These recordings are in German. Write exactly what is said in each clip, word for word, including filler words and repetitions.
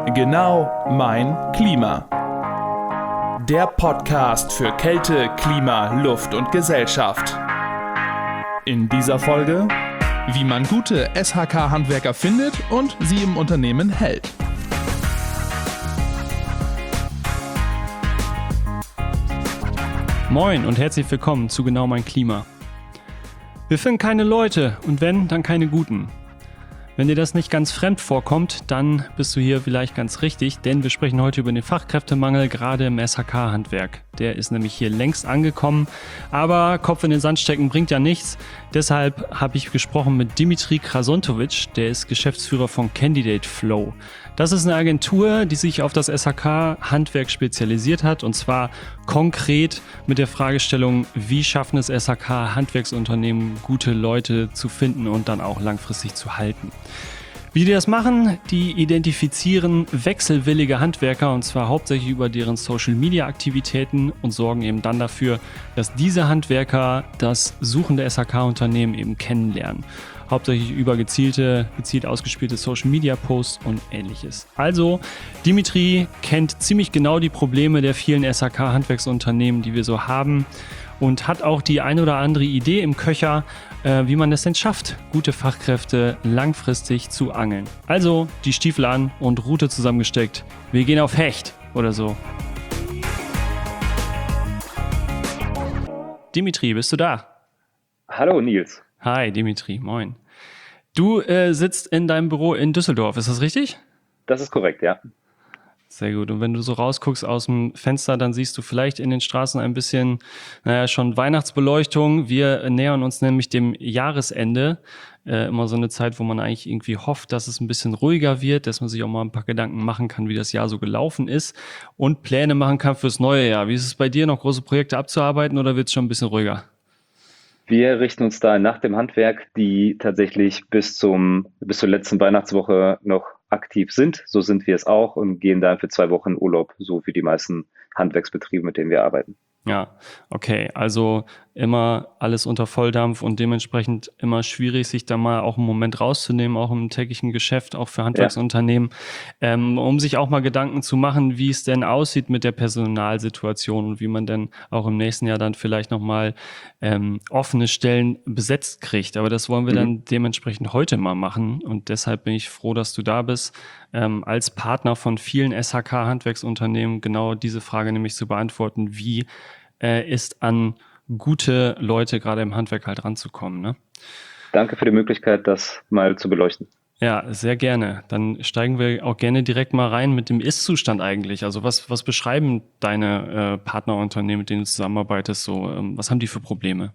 Genau mein Klima. Der Podcast für Kälte, Klima, Luft und Gesellschaft. In dieser Folge, wie man gute S H K-Handwerker findet und sie im Unternehmen hält. Moin und herzlich willkommen zu Genau mein Klima. Wir finden keine Leute und wenn, dann keine guten. Wenn dir das nicht ganz fremd vorkommt, dann bist du hier vielleicht ganz richtig, denn wir sprechen heute über den Fachkräftemangel, gerade im S H K-Handwerk. Der ist nämlich hier längst angekommen, aber Kopf in den Sand stecken bringt ja nichts. Deshalb habe ich gesprochen mit Dimitri Krasontovic, der ist Geschäftsführer von Candidate Flow. Das ist eine Agentur, die sich auf das S H K-Handwerk spezialisiert hat, und zwar konkret mit der Fragestellung, wie schaffen es S H K-Handwerksunternehmen, gute Leute zu finden und dann auch langfristig zu halten. Wie die das machen, die identifizieren wechselwillige Handwerker, und zwar hauptsächlich über deren Social-Media-Aktivitäten, und sorgen eben dann dafür, dass diese Handwerker das suchende S H K-Unternehmen eben kennenlernen. Hauptsächlich über gezielte, gezielt ausgespielte Social-Media-Posts und ähnliches. Also, Dimitri kennt ziemlich genau die Probleme der vielen S H K-Handwerksunternehmen, die wir so haben, und hat auch die ein oder andere Idee im Köcher, äh, wie man es denn schafft, gute Fachkräfte langfristig zu angeln. Also, die Stiefel an und Route zusammengesteckt. Wir gehen auf Hecht oder so. Dimitri, bist du da? Hallo Nils. Hi Dimitri, moin. Du äh, sitzt in deinem Büro in Düsseldorf, ist das richtig? Das ist korrekt, ja. Sehr gut. Und wenn du so rausguckst aus dem Fenster, dann siehst du vielleicht in den Straßen ein bisschen, naja, schon Weihnachtsbeleuchtung. Wir nähern uns nämlich dem Jahresende. Äh, immer so eine Zeit, wo man eigentlich irgendwie hofft, dass es ein bisschen ruhiger wird, dass man sich auch mal ein paar Gedanken machen kann, wie das Jahr so gelaufen ist und Pläne machen kann fürs neue Jahr. Wie ist es bei dir, noch große Projekte abzuarbeiten, oder wird es schon ein bisschen ruhiger? Wir richten uns da nach dem Handwerk, die tatsächlich bis zum bis zur letzten Weihnachtswoche noch aktiv sind. So sind wir es auch und gehen dann für zwei Wochen Urlaub, so wie die meisten Handwerksbetriebe, mit denen wir arbeiten. Ja, okay, also immer alles unter Volldampf und dementsprechend immer schwierig, sich da mal auch einen Moment rauszunehmen, auch im täglichen Geschäft, auch für Handwerksunternehmen, ja. ähm, um sich auch mal Gedanken zu machen, wie es denn aussieht mit der Personalsituation und wie man denn auch im nächsten Jahr dann vielleicht nochmal ähm, offene Stellen besetzt kriegt. Aber das wollen wir mhm. dann dementsprechend heute mal machen, und deshalb bin ich froh, dass du da bist, ähm, als Partner von vielen S H K-Handwerksunternehmen genau diese Frage nämlich zu beantworten, wie äh, ist an gute Leute gerade im Handwerk halt ranzukommen. Ne? Danke für die Möglichkeit, das mal zu beleuchten. Ja, sehr gerne. Dann steigen wir auch gerne direkt mal rein mit dem Ist-Zustand eigentlich. Also was, was beschreiben deine äh, Partnerunternehmen, mit denen du zusammenarbeitest? So, ähm, was haben die für Probleme?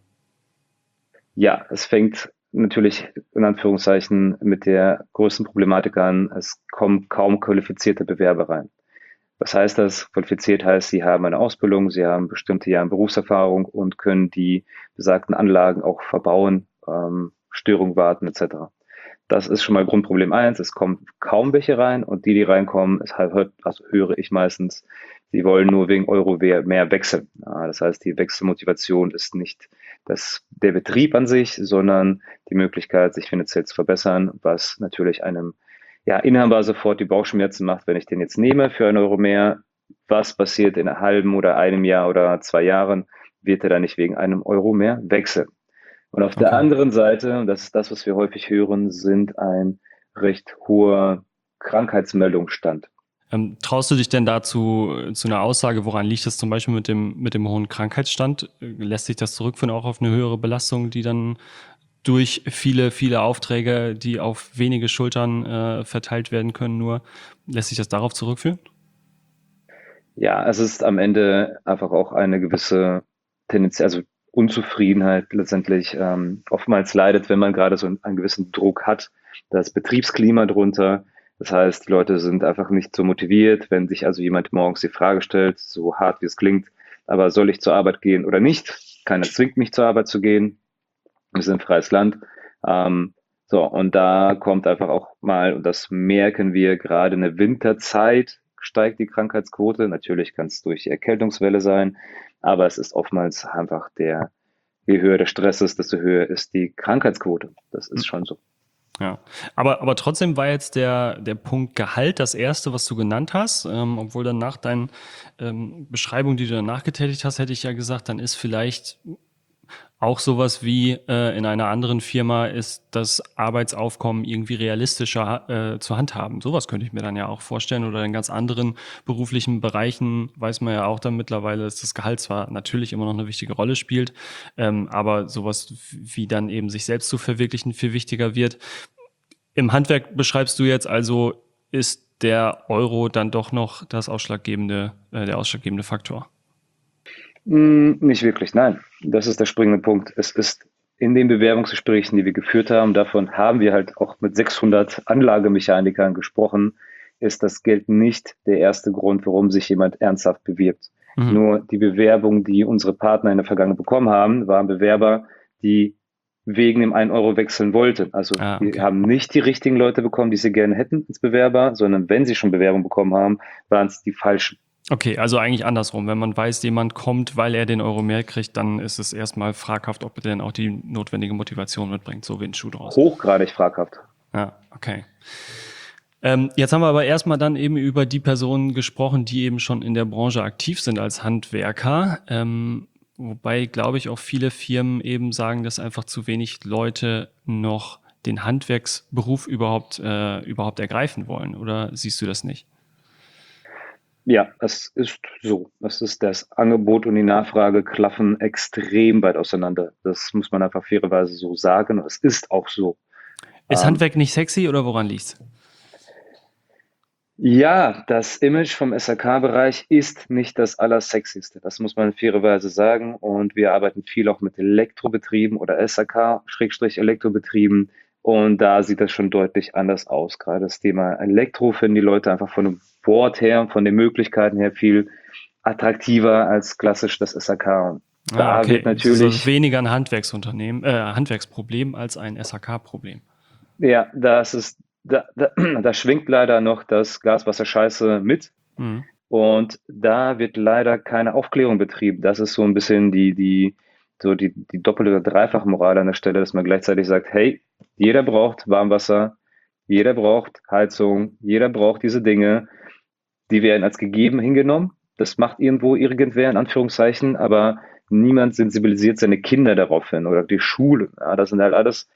Ja, es fängt natürlich in Anführungszeichen mit der größten Problematik an. Es kommen kaum qualifizierte Bewerber rein. Was heißt das? Qualifiziert heißt, sie haben eine Ausbildung, sie haben bestimmte Jahre Berufserfahrung und können die besagten Anlagen auch verbauen, ähm, Störungen warten et cetera. Das ist schon mal Grundproblem eins. Es kommen kaum welche rein, und die, die reinkommen, ist halt, also höre ich meistens, sie wollen nur wegen Euro mehr wechseln. Ja, das heißt, die Wechselmotivation ist nicht das, der Betrieb an sich, sondern die Möglichkeit, sich finanziell zu verbessern, was natürlich einem ja, Inhaber sofort die Bauchschmerzen macht, wenn ich den jetzt nehme für einen Euro mehr. Was passiert in einem halben oder einem Jahr oder zwei Jahren? Wird er dann nicht wegen einem Euro mehr wechseln? Und auf okay. der anderen Seite, und das ist das, was wir häufig hören, sind ein recht hoher Krankheitsmeldungsstand. Ähm, traust du dich denn dazu zu einer Aussage, woran liegt das zum Beispiel mit dem, mit dem hohen Krankheitsstand? Lässt sich das zurückführen auch auf eine höhere Belastung, die dann durch viele, viele Aufträge, die auf wenige Schultern äh, verteilt werden können, nur lässt sich das darauf zurückführen? Ja, es ist am Ende einfach auch eine gewisse Tendenz, also Unzufriedenheit letztendlich ähm, oftmals leidet, wenn man gerade so einen, einen gewissen Druck hat, das Betriebsklima drunter. Das heißt, die Leute sind einfach nicht so motiviert, wenn sich also jemand morgens die Frage stellt, so hart wie es klingt, aber soll ich zur Arbeit gehen oder nicht? Keiner zwingt mich zur Arbeit zu gehen. Wir sind ein freies Land. Ähm, so, und da kommt einfach auch mal, und das merken wir gerade in der Winterzeit, steigt die Krankheitsquote. Natürlich kann es durch die Erkältungswelle sein, aber es ist oftmals einfach der, je höher der Stress ist, desto höher ist die Krankheitsquote. Das ist schon so. Ja, aber, aber trotzdem war jetzt der, der Punkt Gehalt das erste, was du genannt hast, ähm, obwohl dann nach deinen ähm, Beschreibungen, die du danach getätigt hast, hätte ich ja gesagt, dann ist vielleicht auch sowas wie äh, in einer anderen Firma ist das Arbeitsaufkommen irgendwie realistischer äh, zu handhaben. Sowas könnte ich mir dann ja auch vorstellen. Oder in ganz anderen beruflichen Bereichen weiß man ja auch dann mittlerweile, dass das Gehalt zwar natürlich immer noch eine wichtige Rolle spielt, ähm, aber sowas wie dann eben sich selbst zu verwirklichen viel wichtiger wird. Im Handwerk beschreibst du jetzt also, ist der Euro dann doch noch das ausschlaggebende, äh, der ausschlaggebende Faktor? Hm, nicht wirklich, nein. Das ist der springende Punkt. Es ist in den Bewerbungsgesprächen, die wir geführt haben, davon haben wir halt auch mit sechshundert Anlagemechanikern gesprochen, ist das Geld nicht der erste Grund, warum sich jemand ernsthaft bewirbt. Mhm. Nur die Bewerbungen, die unsere Partner in der Vergangenheit bekommen haben, waren Bewerber, die wegen dem ein Euro wechseln wollten. Also Ah, okay. die haben nicht die richtigen Leute bekommen, die sie gerne hätten als Bewerber, sondern wenn sie schon Bewerbung bekommen haben, waren es die falschen. Okay, also eigentlich andersrum. Wenn man weiß, jemand kommt, weil er den Euro mehr kriegt, dann ist es erstmal fraghaft, ob er denn auch die notwendige Motivation mitbringt, so wie ein Schuh draus. Hochgradig fraghaft. Ja, okay. Ähm, jetzt haben wir aber erstmal dann eben über die Personen gesprochen, die eben schon in der Branche aktiv sind als Handwerker. Ähm, wobei, glaube ich, auch viele Firmen eben sagen, dass einfach zu wenig Leute noch den Handwerksberuf überhaupt, äh, überhaupt ergreifen wollen. Oder siehst du das nicht? Ja, es ist so. Es ist das Angebot und die Nachfrage klaffen extrem weit auseinander. Das muss man einfach fairerweise so sagen. Es ist auch so. Ist Ähm, Handwerk nicht sexy oder woran liegt's? Ja, das Image vom S A K-Bereich ist nicht das Allersexyste. Das muss man fairerweise sagen. Und wir arbeiten viel auch mit Elektrobetrieben oder S A K-Elektrobetrieben. Und da sieht das schon deutlich anders aus. Gerade das Thema Elektro finden die Leute einfach von dem Wort her, von den Möglichkeiten her viel attraktiver als klassisch das S A K. Und da Ah, okay. wird Das ist also natürlich, weniger ein Handwerksunternehmen, äh, Handwerksproblem als ein S A K-Problem. ja, das ist, da, da, da schwingt leider noch das Gaswasser-Scheiße mit. Mhm. Und da wird leider keine Aufklärung betrieben. Das ist so ein bisschen die, die, so die, die doppelte oder dreifache Moral an der Stelle, dass man gleichzeitig sagt, hey, jeder braucht Warmwasser, jeder braucht Heizung, jeder braucht diese Dinge. Die werden als gegeben hingenommen. Das macht irgendwo irgendwer, in Anführungszeichen, aber niemand sensibilisiert seine Kinder darauf hin oder die Schule. Ja, das sind halt alles,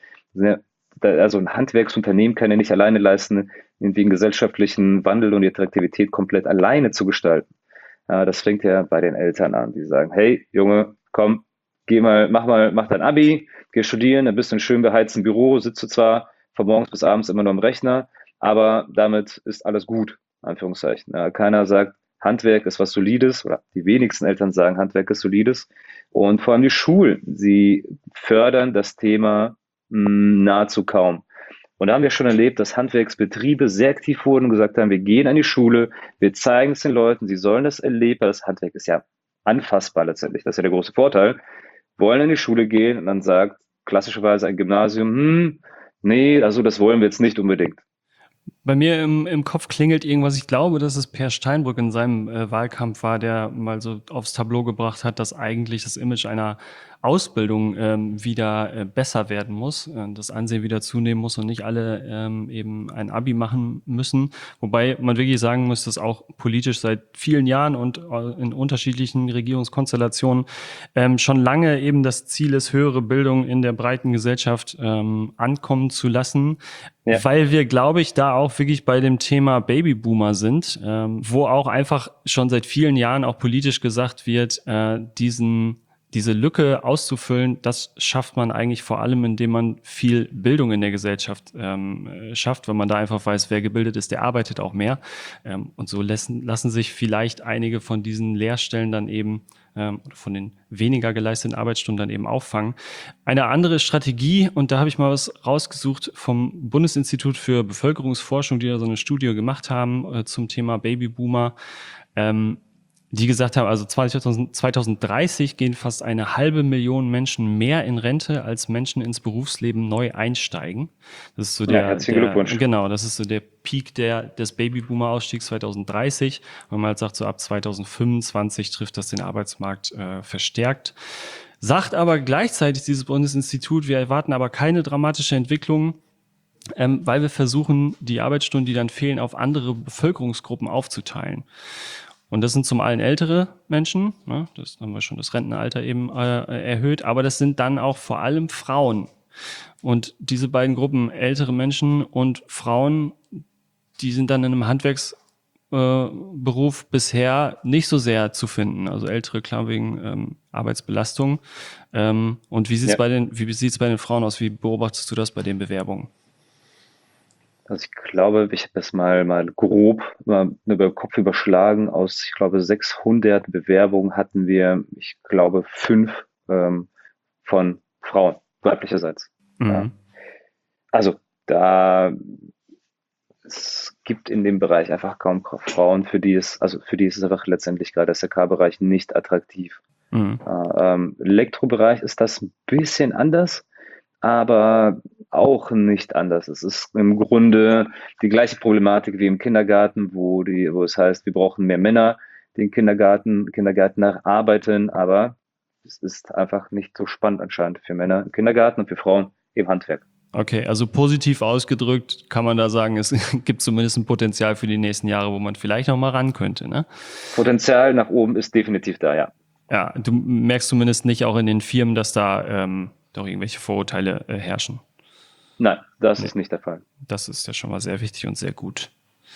also ein Handwerksunternehmen kann ja nicht alleine leisten, irgendwie den gesellschaftlichen Wandel und die Attraktivität komplett alleine zu gestalten. Ja, das fängt ja bei den Eltern an, die sagen, hey, Junge, komm, geh mal, mach mal, mach dein Abi, geh studieren, dann bist du in einem schön beheizten Büro, sitzt du zwar von morgens bis abends immer nur am Rechner, aber damit ist alles gut, Anführungszeichen. Ja, keiner sagt, Handwerk ist was Solides, oder die wenigsten Eltern sagen, Handwerk ist Solides. Und vor allem die Schulen, sie fördern das Thema mh, nahezu kaum. Und da haben wir schon erlebt, dass Handwerksbetriebe sehr aktiv wurden und gesagt haben, wir gehen an die Schule, wir zeigen es den Leuten, sie sollen das erleben. Das Handwerk ist ja anfassbar letztendlich, das ist ja der große Vorteil. Wollen in die Schule gehen und dann sagt klassischerweise ein Gymnasium, hm, nee, also das wollen wir jetzt nicht unbedingt. Bei mir im, im Kopf klingelt irgendwas. Ich glaube, dass es Per Steinbrück in seinem äh, Wahlkampf war, der mal so aufs Tableau gebracht hat, dass eigentlich das Image einer Ausbildung ähm, wieder äh, besser werden muss, äh, das Ansehen wieder zunehmen muss und nicht alle ähm, eben ein Abi machen müssen. Wobei man wirklich sagen muss, dass auch politisch seit vielen Jahren und äh, in unterschiedlichen Regierungskonstellationen ähm, schon lange eben das Ziel ist, höhere Bildung in der breiten Gesellschaft ähm, ankommen zu lassen. Ja. Weil wir, glaube ich, da auch wirklich bei dem Thema Babyboomer sind, ähm, wo auch einfach schon seit vielen Jahren auch politisch gesagt wird, äh, diesen diese Lücke auszufüllen, das schafft man eigentlich vor allem, indem man viel Bildung in der Gesellschaft ähm, schafft, wenn man da einfach weiß, wer gebildet ist, der arbeitet auch mehr. Ähm, und so lassen, lassen sich vielleicht einige von diesen Lehrstellen dann eben ähm, von den weniger geleisteten Arbeitsstunden dann eben auffangen. Eine andere Strategie, und da habe ich mal was rausgesucht vom Bundesinstitut für Bevölkerungsforschung, die da so eine Studie gemacht haben äh, zum Thema Babyboomer, ähm, die gesagt haben, also zwanzig dreißig gehen fast eine halbe Million Menschen mehr in Rente, als Menschen ins Berufsleben neu einsteigen. Das ist so der, ja, herzlichen der Glückwunsch. Genau, das ist so der Peak der, des Babyboomer-Ausstiegs zwanzig dreißig. Wenn man halt sagt, so ab zwanzig fünfundzwanzig trifft das den Arbeitsmarkt äh, verstärkt. Sagt aber gleichzeitig dieses Bundesinstitut, wir erwarten aber keine dramatische Entwicklung, ähm, weil wir versuchen, die Arbeitsstunden, die dann fehlen, auf andere Bevölkerungsgruppen aufzuteilen. Und das sind zum einen ältere Menschen, ne, das haben wir schon das Rentenalter eben äh, erhöht, aber das sind dann auch vor allem Frauen. Und diese beiden Gruppen, ältere Menschen und Frauen, die sind dann in einem Handwerksberuf äh, bisher nicht so sehr zu finden. Also ältere, klar, wegen ähm, Arbeitsbelastung. Ähm, und wie sieht es Ja. bei den, wie sieht's bei den Frauen aus? Wie beobachtest du das bei den Bewerbungen? Also ich glaube, ich habe das mal, mal grob mal über den Kopf überschlagen. Aus, ich glaube, sechshundert Bewerbungen hatten wir, ich glaube, fünf ähm, von Frauen, weiblicherseits. Ja. Mhm. Also da es gibt in dem Bereich einfach kaum Frauen, für die es, also für die ist es einfach letztendlich gerade der S K K-Bereich nicht attraktiv. Mhm. Äh, ähm, Elektrobereich ist das ein bisschen anders, aber auch nicht anders. Es ist im Grunde die gleiche Problematik wie im Kindergarten, wo die, wo es heißt, wir brauchen mehr Männer, die im Kindergarten, Kindergärtner arbeiten, aber es ist einfach nicht so spannend anscheinend für Männer im Kindergarten und für Frauen im Handwerk. Okay, also positiv ausgedrückt kann man da sagen, es gibt zumindest ein Potenzial für die nächsten Jahre, wo man vielleicht noch mal ran könnte, ne? Potenzial nach oben ist definitiv da, ja. Ja, du merkst zumindest nicht auch in den Firmen, dass da ähm, doch irgendwelche Vorurteile äh, herrschen. Nein, das Nee. ist nicht der Fall. Das ist ja schon mal sehr wichtig und sehr gut.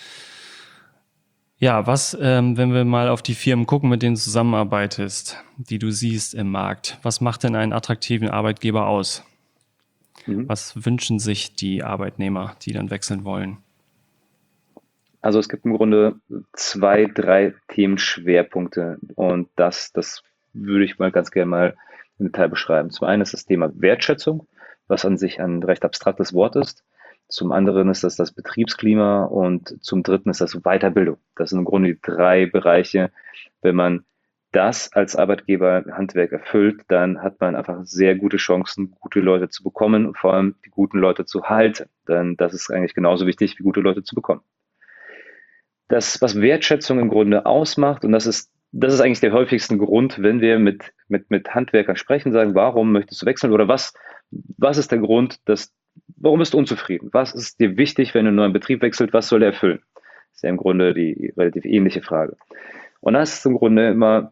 Ja, was, ähm, wenn wir mal auf die Firmen gucken, mit denen du zusammenarbeitest, die du siehst im Markt, was macht denn einen attraktiven Arbeitgeber aus? Mhm. Was wünschen sich die Arbeitnehmer, die dann wechseln wollen? Also es gibt im Grunde zwei, drei Themenschwerpunkte und das, das würde ich mal ganz gerne mal im Detail beschreiben. Zum einen ist das Thema Wertschätzung, was an sich ein recht abstraktes Wort ist. Zum anderen ist das das Betriebsklima und zum dritten ist das Weiterbildung. Das sind im Grunde die drei Bereiche. Wenn man das als Arbeitgeber Handwerk erfüllt, dann hat man einfach sehr gute Chancen, gute Leute zu bekommen und vor allem die guten Leute zu halten. Denn das ist eigentlich genauso wichtig, wie gute Leute zu bekommen. Das, was Wertschätzung im Grunde ausmacht, und das ist, das ist eigentlich der häufigste Grund, wenn wir mit, mit, mit Handwerkern sprechen, sagen, warum möchtest du wechseln oder was, was ist der Grund, dass, warum bist du unzufrieden? Was ist dir wichtig, wenn du einen neuen Betrieb wechselt? Was soll er erfüllen? Das ist ja im Grunde die relativ ähnliche Frage. Und das ist im Grunde immer,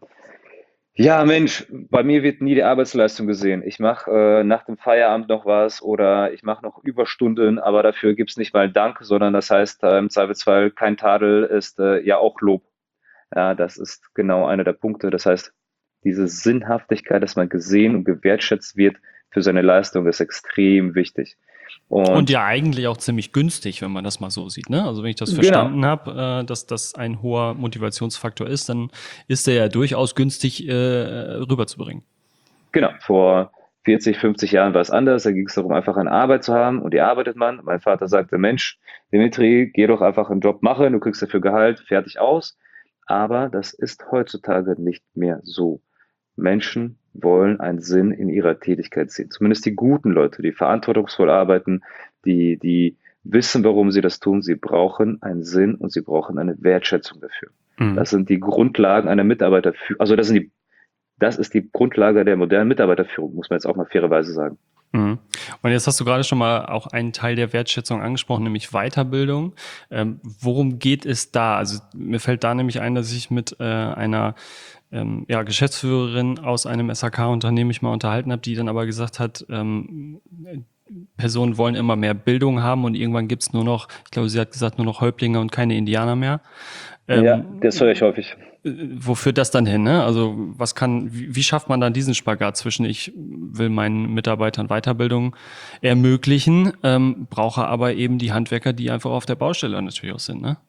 ja, Mensch, bei mir wird nie die Arbeitsleistung gesehen. Ich mache äh, nach dem Feierabend noch was oder ich mache noch Überstunden, aber dafür gibt's nicht mal Dank, sondern das heißt äh, im Zweifelsfall kein Tadel ist äh, ja auch Lob. Ja, das ist genau einer der Punkte. Das heißt, diese Sinnhaftigkeit, dass man gesehen und gewertschätzt wird für seine Leistung, ist extrem wichtig. Und, Und ja eigentlich auch ziemlich günstig, wenn man das mal so sieht, ne? Also wenn ich das genau, verstanden habe, äh, dass das ein hoher Motivationsfaktor ist, dann ist der ja durchaus günstig äh, rüberzubringen. genau. Vor vierzig, fünfzig Jahren war es anders. Da ging es darum, einfach eine Arbeit zu haben und die arbeitet man. Mein Vater sagte, Mensch, Dimitri, geh doch einfach einen Job machen, du kriegst dafür Gehalt, fertig aus. Aber das ist heutzutage nicht mehr so. Menschen wollen einen Sinn in ihrer Tätigkeit sehen. Zumindest die guten Leute, die verantwortungsvoll arbeiten, die, die wissen, warum sie das tun. Sie brauchen einen Sinn und sie brauchen eine Wertschätzung dafür. Mhm. Das sind die Grundlagen einer Mitarbeiterführung. Also das sind die, das ist die Grundlage der modernen Mitarbeiterführung, muss man jetzt auch mal fairerweise sagen. Mhm. Und jetzt hast du gerade schon mal auch einen Teil der Wertschätzung angesprochen, nämlich Weiterbildung. Ähm, worum geht es da? Also mir fällt da nämlich ein, dass ich mit äh, einer ähm, ja, Geschäftsführerin aus einem S H K-Unternehmen mich mal unterhalten habe, die dann aber gesagt hat, ähm, Personen wollen immer mehr Bildung haben und irgendwann gibt es nur noch, ich glaube, sie hat gesagt, nur noch Häuptlinge und keine Indianer mehr. Ähm, Ja, das höre ich häufig. Wo führt das dann hin? Ne? Also was kann, wie, wie schafft man dann diesen Spagat zwischen, ich will meinen Mitarbeitern Weiterbildung ermöglichen, ähm, brauche aber eben die Handwerker, die einfach auf der Baustelle natürlich auch sind, ne?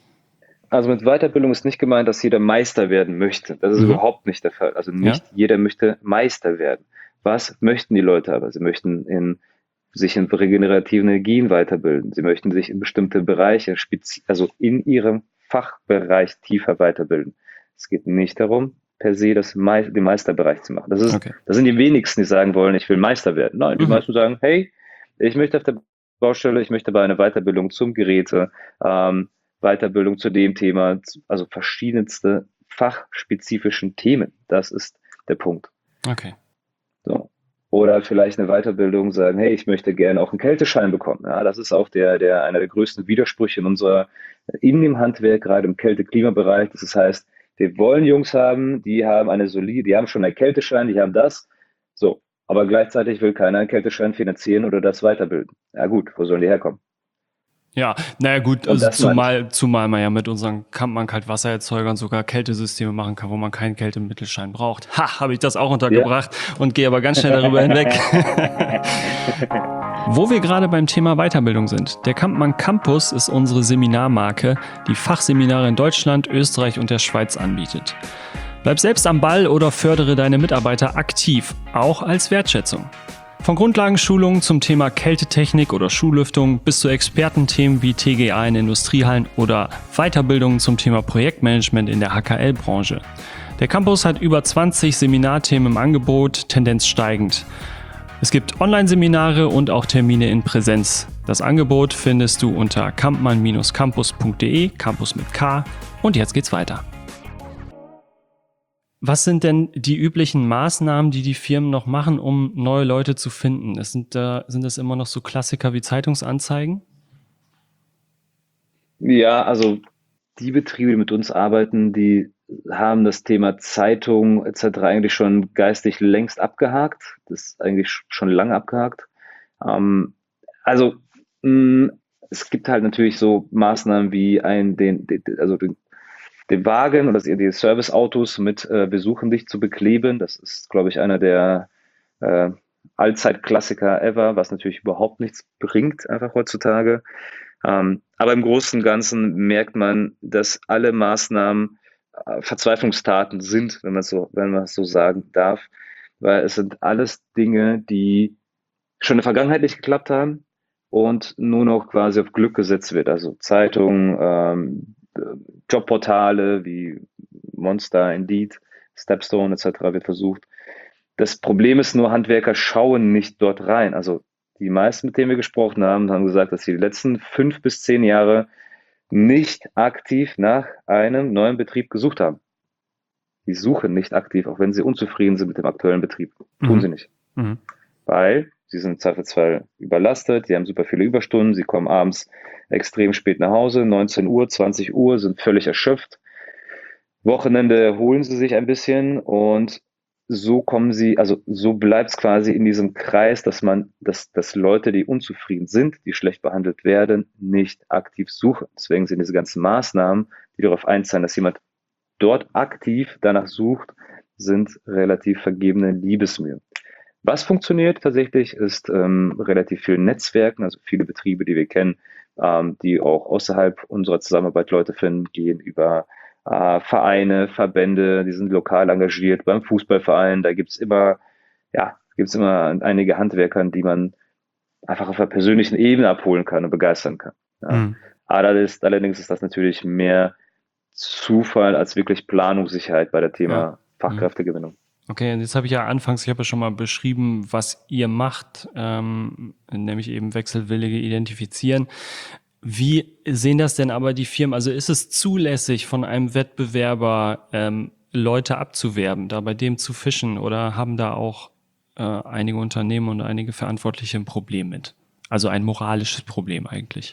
Also mit Weiterbildung ist nicht gemeint, dass jeder Meister werden möchte. Das ist Mhm. überhaupt nicht der Fall. Also nicht Ja. jeder möchte Meister werden. Was möchten die Leute aber? Sie möchten in, sich in regenerativen Energien weiterbilden. Sie möchten sich in bestimmte Bereiche, spezi- also in ihrem Fachbereich tiefer weiterbilden. Es geht nicht darum, per se das Mei- den Meisterbereich zu machen. Das ist, Okay. das sind die wenigsten, die sagen wollen, ich will Meister werden. Nein, die Mhm. meisten sagen, hey, ich möchte auf der Baustelle, ich möchte bei einer Weiterbildung zum Geräte, ähm, Weiterbildung zu dem Thema, also verschiedenste fachspezifischen Themen. Das ist der Punkt. Okay. So. oder vielleicht eine Weiterbildung sagen, hey, ich möchte gerne auch einen Kälteschein bekommen. Ja, das ist auch der, der, einer der größten Widersprüche in unserer, in dem Handwerk, gerade im Kälte-Klimabereich. Das heißt, wir wollen Jungs haben, die haben eine solide, die haben schon einen Kälteschein, die haben das. So. Aber gleichzeitig will keiner einen Kälteschein finanzieren oder das weiterbilden. Ja gut, wo sollen die herkommen? Ja, naja gut, also zumal, zumal man ja mit unseren Kampmann-Kaltwassererzeugern sogar Kältesysteme machen kann, wo man keinen Kältemittelschein braucht. Ha, habe ich das auch untergebracht ja. Und gehe aber ganz schnell darüber hinweg. Wo wir gerade beim Thema Weiterbildung sind. Der Kampmann Campus ist unsere Seminarmarke, die Fachseminare in Deutschland, Österreich und der Schweiz anbietet. Bleib selbst am Ball oder fördere deine Mitarbeiter aktiv, auch als Wertschätzung. Von Grundlagenschulungen zum Thema Kältetechnik oder Schullüftung bis zu Expertenthemen wie T G A in Industriehallen oder Weiterbildungen zum Thema Projektmanagement in der H K L-Branche. Der Campus hat über zwanzig Seminarthemen im Angebot, Tendenz steigend. Es gibt Online-Seminare und auch Termine in Präsenz. Das Angebot findest du unter kampmann campus punkt de, Campus mit K. Und jetzt geht's weiter. Was sind denn die üblichen Maßnahmen, die die Firmen noch machen, um neue Leute zu finden? Es sind, äh, sind das immer noch so Klassiker wie Zeitungsanzeigen? Ja, also die Betriebe, die mit uns arbeiten, die haben das Thema Zeitung et cetera eigentlich schon geistig längst abgehakt. Das ist eigentlich schon lange abgehakt. Ähm, also mh, es gibt halt natürlich so Maßnahmen wie ein, den, den also den den Wagen oder die Serviceautos mit äh, Besuchen dich zu bekleben. Das ist, glaube ich, einer der äh, Allzeit-Klassiker ever, was natürlich überhaupt nichts bringt, einfach heutzutage. Ähm, aber im Großen und Ganzen merkt man, dass alle Maßnahmen äh, Verzweiflungstaten sind, wenn man so, wenn man es so sagen darf, weil es sind alles Dinge, die schon in der Vergangenheit nicht geklappt haben und nur noch quasi auf Glück gesetzt wird. Also Zeitungen, ähm, Jobportale wie Monster, Indeed, Stepstone et cetera wird versucht. Das Problem ist nur, Handwerker schauen nicht dort rein. Also die meisten, mit denen wir gesprochen haben, haben gesagt, dass sie die letzten fünf bis zehn Jahre nicht aktiv nach einem neuen Betrieb gesucht haben. Die suchen nicht aktiv, auch wenn sie unzufrieden sind mit dem aktuellen Betrieb. Tun mhm. sie nicht. Mhm. Weil sie sind im Zweifelsfall überlastet, die haben super viele Überstunden, sie kommen abends extrem spät nach Hause, neunzehn Uhr, zwanzig Uhr, sind völlig erschöpft. Wochenende erholen sie sich ein bisschen und so kommen sie, also so bleibt es quasi in diesem Kreis, dass man, dass, dass Leute, die unzufrieden sind, die schlecht behandelt werden, nicht aktiv suchen. Deswegen sind diese ganzen Maßnahmen, die darauf einzahlen, dass jemand dort aktiv danach sucht, sind relativ vergebene Liebesmühe. Was funktioniert tatsächlich, ist ähm, relativ viel Netzwerken, also viele Betriebe, die wir kennen, ähm, die auch außerhalb unserer Zusammenarbeit Leute finden, gehen über äh, Vereine, Verbände, die sind lokal engagiert, beim Fußballverein, da gibt's immer, ja, gibt's immer einige Handwerker, die man einfach auf einer persönlichen Ebene abholen kann und begeistern kann. Ja. Mhm. Allerdings, allerdings ist das natürlich mehr Zufall als wirklich Planungssicherheit bei der Thema ja. Fachkräftegewinnung. Okay, jetzt habe ich ja anfangs, ich habe ja schon mal beschrieben, was ihr macht, ähm, nämlich eben Wechselwillige identifizieren. Wie sehen das denn aber die Firmen? Also ist es zulässig von einem Wettbewerber, ähm, Leute abzuwerben, da bei dem zu fischen, oder haben da auch äh, einige Unternehmen und einige Verantwortliche ein Problem mit? Also ein moralisches Problem eigentlich.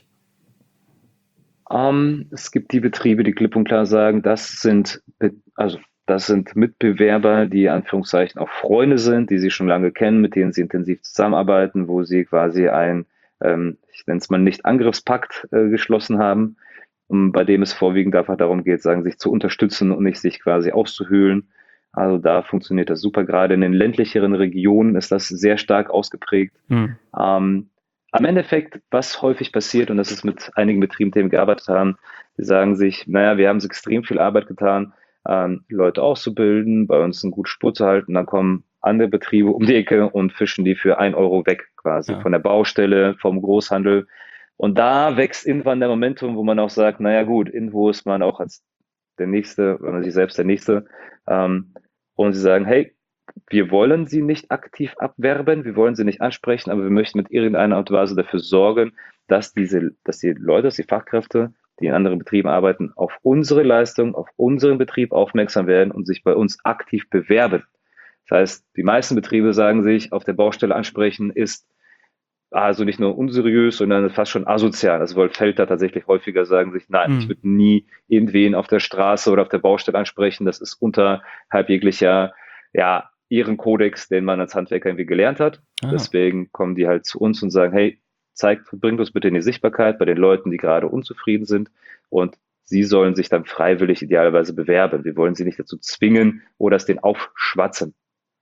Um, es gibt die Betriebe, die klipp und klar sagen, das sind, also Das sind Mitbewerber, die in Anführungszeichen auch Freunde sind, die sie schon lange kennen, mit denen sie intensiv zusammenarbeiten, wo sie quasi ein, ähm, ich nenne es mal Nicht-Angriffspakt äh, geschlossen haben, um, bei dem es vorwiegend einfach darum geht, sagen, sich zu unterstützen und nicht sich quasi auszuhöhlen. Also da funktioniert das super. Gerade in den ländlicheren Regionen ist das sehr stark ausgeprägt. Mhm. Ähm, am Endeffekt, was häufig passiert, und das ist mit einigen Betrieben, mit denen wir gearbeitet haben, die sagen sich, naja, wir haben so extrem viel Arbeit getan, Ähm, Leute auszubilden, bei uns einen guten Spur zu halten, dann kommen andere Betriebe um die Ecke und fischen die für ein Euro weg, quasi ja. von der Baustelle, vom Großhandel. Und da wächst irgendwann der Momentum, wo man auch sagt, naja gut, irgendwo ist man auch als der Nächste, wenn man sich selbst der Nächste. Ähm, und sie sagen, hey, wir wollen sie nicht aktiv abwerben, wir wollen sie nicht ansprechen, aber wir möchten mit irgendeiner Art und Weise dafür sorgen, dass diese, dass die Leute, dass die Fachkräfte, die in anderen Betrieben arbeiten, auf unsere Leistung, auf unseren Betrieb aufmerksam werden und sich bei uns aktiv bewerben. Das heißt, die meisten Betriebe sagen sich, auf der Baustelle ansprechen ist also nicht nur unseriös, sondern fast schon asozial. Das Wort fällt da tatsächlich häufiger, sagen sich, nein, Mhm. ich würde nie irgendwen auf der Straße oder auf der Baustelle ansprechen. Das ist unterhalb jeglicher, ja, Ehrenkodex, den man als Handwerker irgendwie gelernt hat. Ah. Deswegen kommen die halt zu uns und sagen, hey, zeigt, bringt uns bitte in die Sichtbarkeit bei den Leuten, die gerade unzufrieden sind, und sie sollen sich dann freiwillig idealerweise bewerben. Wir wollen sie nicht dazu zwingen oder es denen aufschwatzen.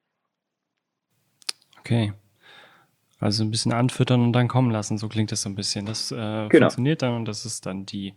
Okay. Also ein bisschen anfüttern und dann kommen lassen, so klingt das so ein bisschen. Das äh, Genau. funktioniert dann und das ist dann die,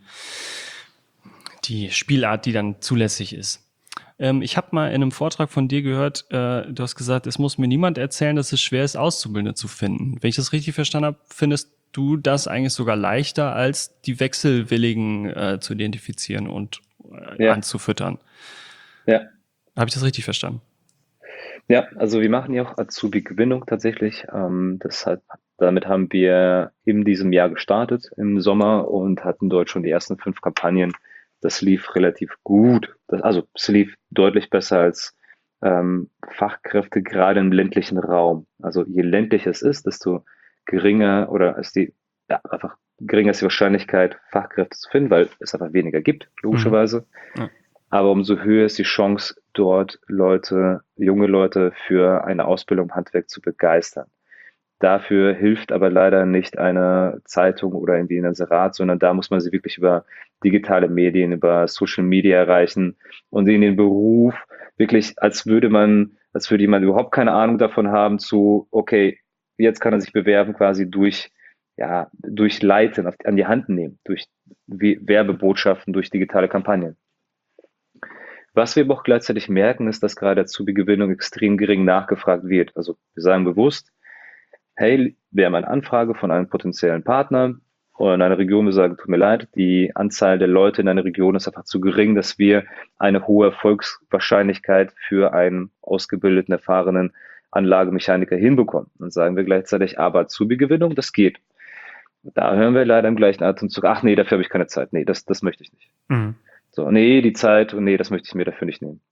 die Spielart, die dann zulässig ist. Ähm, ich habe mal in einem Vortrag von dir gehört, äh, du hast gesagt, es muss mir niemand erzählen, dass es schwer ist, Auszubildende zu finden. Wenn ich das richtig verstanden habe, findest du das eigentlich sogar leichter, als die Wechselwilligen äh, zu identifizieren und äh, Ja. anzufüttern. Ja. Habe ich das richtig verstanden? Ja, also wir machen ja auch Azubi-Gewinnung tatsächlich. Ähm, das hat, damit haben wir in diesem Jahr gestartet im Sommer und hatten dort schon die ersten fünf Kampagnen. Das lief relativ gut. Das, also es lief deutlich besser als ähm, Fachkräfte, gerade im ländlichen Raum. Also je ländlicher es ist, desto geringer oder ist die, ja, einfach geringer ist die Wahrscheinlichkeit, Fachkräfte zu finden, weil es einfach weniger gibt, logischerweise. Mhm. Ja. Aber umso höher ist die Chance, dort Leute, junge Leute für eine Ausbildung im Handwerk zu begeistern. Dafür hilft aber leider nicht eine Zeitung oder irgendwie ein Inserat, sondern da muss man sie wirklich über digitale Medien, über Social Media erreichen und in den Beruf wirklich, als würde man, als würde jemand überhaupt keine Ahnung davon haben, zu, okay, jetzt kann er sich bewerben, quasi durch, ja, durch Leiten, auf, an die Hand nehmen, durch Werbebotschaften, durch digitale Kampagnen. Was wir aber auch gleichzeitig merken, ist, dass gerade Azubi-Gewinnung extrem gering nachgefragt wird. Also wir sagen bewusst, hey, wir haben eine Anfrage von einem potenziellen Partner oder in einer Region, wir sagen, tut mir leid, die Anzahl der Leute in einer Region ist einfach zu gering, dass wir eine hohe Erfolgswahrscheinlichkeit für einen ausgebildeten, erfahrenen Anlagemechaniker hinbekommen. Dann sagen wir gleichzeitig, aber Azubi-Gewinnung, das geht. Da hören wir leider im gleichen Atemzug, ach nee, dafür habe ich keine Zeit. Nee, das, das möchte ich nicht. Mhm. So, nee, die Zeit und nee, das möchte ich mir dafür nicht nehmen.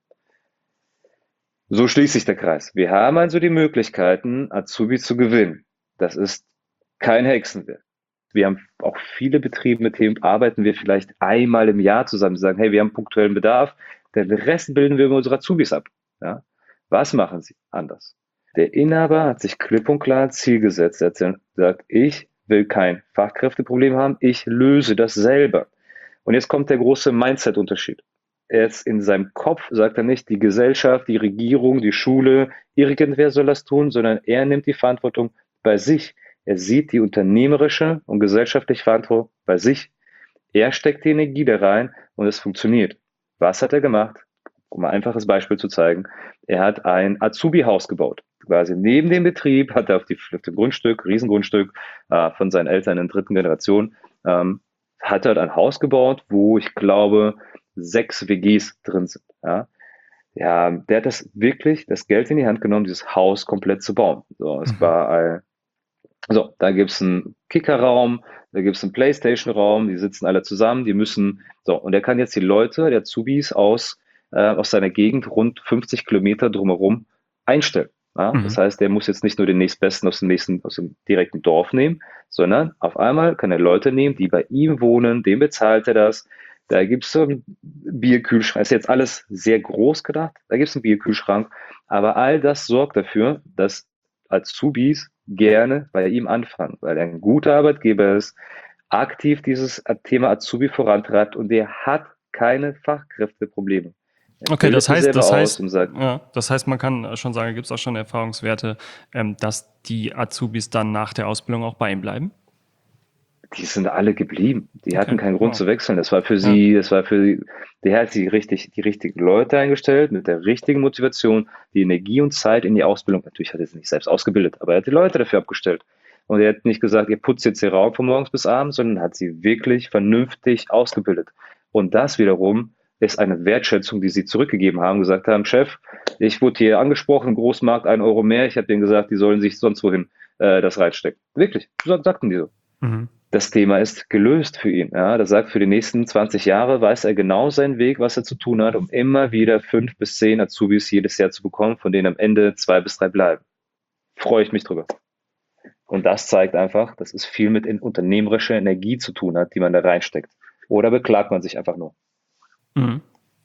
So schließt sich der Kreis. Wir haben also die Möglichkeiten, Azubi zu gewinnen. Das ist kein Hexenwerk. Wir haben auch viele Betriebe, mit denen arbeiten wir vielleicht einmal im Jahr zusammen. Sie sagen, hey, wir haben punktuellen Bedarf, den Rest bilden wir über unsere Azubis ab. Ja? Was machen sie anders? Der Inhaber hat sich klipp und klar ein Ziel gesetzt. Er hat gesagt, ich will kein Fachkräfteproblem haben, ich löse das selber. Und jetzt kommt der große Mindset-Unterschied. Jetzt in seinem Kopf sagt er nicht, die Gesellschaft, die Regierung, die Schule, irgendwer soll das tun, sondern er nimmt die Verantwortung bei sich. Er sieht die unternehmerische und gesellschaftliche Verantwortung bei sich. Er steckt die Energie da rein und es funktioniert. Was hat er gemacht? Um ein einfaches Beispiel zu zeigen. Er hat ein Azubi-Haus gebaut. Quasi neben dem Betrieb hat er auf, die, auf dem Grundstück, Riesengrundstück äh, von seinen Eltern in der dritten Generation, ähm, hat er ein Haus gebaut, wo ich glaube, sechs W Gs drin sind. Ja, ja, der hat das wirklich, das Geld in die Hand genommen, dieses Haus komplett zu bauen. So, es mhm. war ein, so, da gibt's einen Kickerraum, da gibt's einen Playstation-Raum, die sitzen alle zusammen, die müssen, so, und er kann jetzt die Leute, der Azubis aus, äh, aus seiner Gegend rund fünfzig Kilometer drumherum einstellen. Ja, mhm. Das heißt, der muss jetzt nicht nur den nächstbesten aus dem nächsten, aus dem direkten Dorf nehmen, sondern auf einmal kann er Leute nehmen, die bei ihm wohnen, dem bezahlt er das. Da gibt es so einen Bierkühlschrank, ist jetzt alles sehr groß gedacht, da gibt es einen Bierkühlschrank, aber all das sorgt dafür, dass Azubis gerne bei ihm anfangen, weil er ein guter Arbeitgeber ist, aktiv dieses Thema Azubi vorantreibt und der hat keine Fachkräfteprobleme. Okay, das heißt, das heißt, sagt, ja, das heißt, man kann schon sagen, gibt es auch schon Erfahrungswerte, ähm, dass die Azubis dann nach der Ausbildung auch bei ihm bleiben? Die sind alle geblieben. Die okay. hatten keinen Grund wow. zu wechseln. Das war für sie, ja. das war für sie, der hat sie richtig, die richtigen Leute eingestellt, mit der richtigen Motivation, die Energie und Zeit in die Ausbildung. Natürlich hat er sie nicht selbst ausgebildet, aber er hat die Leute dafür abgestellt. Und er hat nicht gesagt, ihr putzt jetzt den Raum von morgens bis abends, sondern hat sie wirklich vernünftig ausgebildet. Und das wiederum ist eine Wertschätzung, die sie zurückgegeben haben, gesagt haben, Chef, ich wurde hier angesprochen, im Großmarkt ein Euro mehr, ich habe denen gesagt, die sollen sich sonst wohin äh, das reinstecken. Wirklich, so sagten die so. Mhm. das Thema ist gelöst für ihn. Ja, das sagt, für die nächsten zwanzig Jahre weiß er genau seinen Weg, was er zu tun hat, um immer wieder fünf bis zehn Azubis jedes Jahr zu bekommen, von denen am Ende zwei bis drei bleiben. Freue ich mich drüber. Und das zeigt einfach, dass es viel mit unternehmerischer Energie zu tun hat, die man da reinsteckt. Oder beklagt man sich einfach nur? Mhm.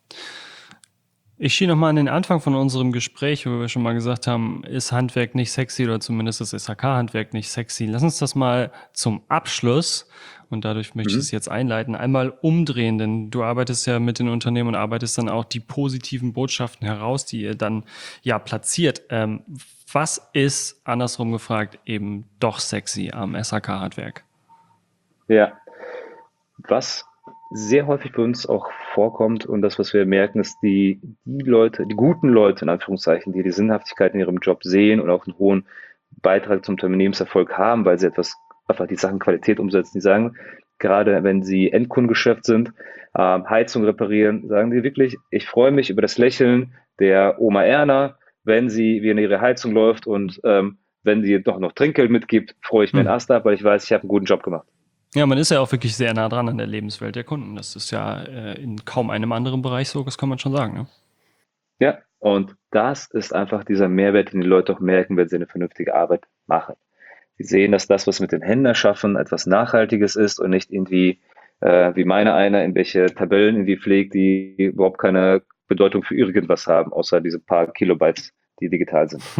Ich schiebe nochmal an den Anfang von unserem Gespräch, wo wir schon mal gesagt haben, ist Handwerk nicht sexy oder zumindest ist S H K-Handwerk nicht sexy. Lass uns das mal zum Abschluss, und dadurch möchte ich es jetzt einleiten, einmal umdrehen, denn du arbeitest ja mit den Unternehmen und arbeitest dann auch die positiven Botschaften heraus, die ihr dann ja platziert. Ähm, was ist, andersrum gefragt, eben doch sexy am S H K-Handwerk? Ja, was sehr häufig bei uns auch vorkommt und das, was wir merken, ist die, die Leute, die guten Leute, in Anführungszeichen, die die Sinnhaftigkeit in ihrem Job sehen und auch einen hohen Beitrag zum Unternehmenserfolg haben, weil sie etwas, einfach die Sachen Qualität umsetzen. Die sagen, gerade wenn sie Endkundengeschäft sind, äh, Heizung reparieren, sagen die wirklich, ich freue mich über das Lächeln der Oma Erna, wenn sie, wie in ihre Heizung läuft und ähm, wenn sie doch noch Trinkgeld mitgibt, freue ich mir einen Ast ab, weil ich weiß, ich habe einen guten Job gemacht. Ja, man ist ja auch wirklich sehr nah dran an der Lebenswelt der Kunden. Das ist ja äh, in kaum einem anderen Bereich so, das kann man schon sagen. Ne? Ja, und das ist einfach dieser Mehrwert, den die Leute auch merken, wenn sie eine vernünftige Arbeit machen. Sie sehen, dass das, was wir mit den Händen erschaffen, etwas Nachhaltiges ist und nicht irgendwie, äh, wie meine eine, irgendwelche Tabellen irgendwie pflegt, die überhaupt keine Bedeutung für irgendwas haben, außer diese paar Kilobytes, die digital sind.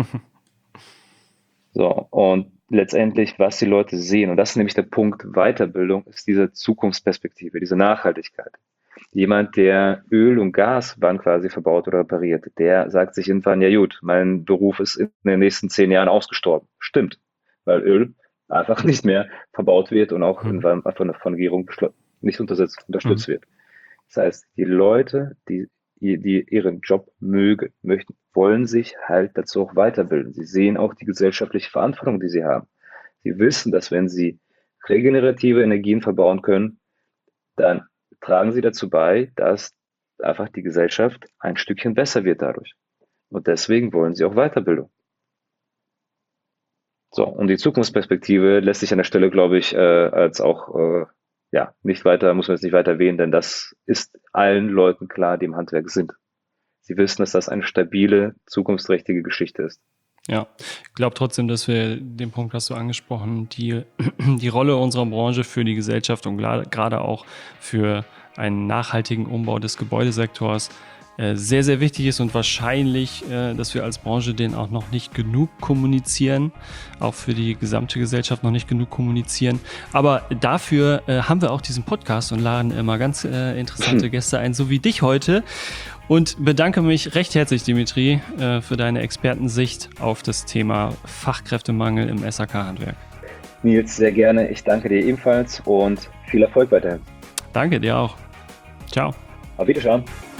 So, und letztendlich, was die Leute sehen, und das ist nämlich der Punkt Weiterbildung, ist diese Zukunftsperspektive, diese Nachhaltigkeit. Jemand, der Öl und Gas wann quasi verbaut oder repariert, der sagt sich irgendwann, ja gut, mein Beruf ist in den nächsten zehn Jahren ausgestorben. Stimmt, weil Öl einfach nicht mehr verbaut wird und auch mhm. von, von der Regierung nicht unterstützt, unterstützt mhm. wird. Das heißt, die Leute, die die ihren Job mögen, möchten, wollen sich halt dazu auch weiterbilden. Sie sehen auch die gesellschaftliche Verantwortung, die sie haben. Sie wissen, dass wenn sie regenerative Energien verbauen können, dann tragen sie dazu bei, dass einfach die Gesellschaft ein Stückchen besser wird dadurch. Und deswegen wollen sie auch Weiterbildung. So, und die Zukunftsperspektive lässt sich an der Stelle, glaube ich, äh, als auch äh, ja, nicht weiter, muss man jetzt nicht weiter erwähnen, denn das ist allen Leuten klar, die im Handwerk sind. Sie wissen, dass das eine stabile, zukunftsträchtige Geschichte ist. Ja, ich glaube trotzdem, dass wir den Punkt hast du angesprochen, die, die Rolle unserer Branche für die Gesellschaft und gerade auch für einen nachhaltigen Umbau des Gebäudesektors sehr, sehr wichtig ist und wahrscheinlich, dass wir als Branche den auch noch nicht genug kommunizieren, auch für die gesamte Gesellschaft noch nicht genug kommunizieren. Aber dafür haben wir auch diesen Podcast und laden immer ganz interessante Gäste ein, so wie dich heute. Und bedanke mich recht herzlich, Dimitri, für deine Expertensicht auf das Thema Fachkräftemangel im S H K-Handwerk. Nils, sehr gerne. Ich danke dir ebenfalls und viel Erfolg weiterhin. Danke dir auch. Ciao. Auf Wiedersehen.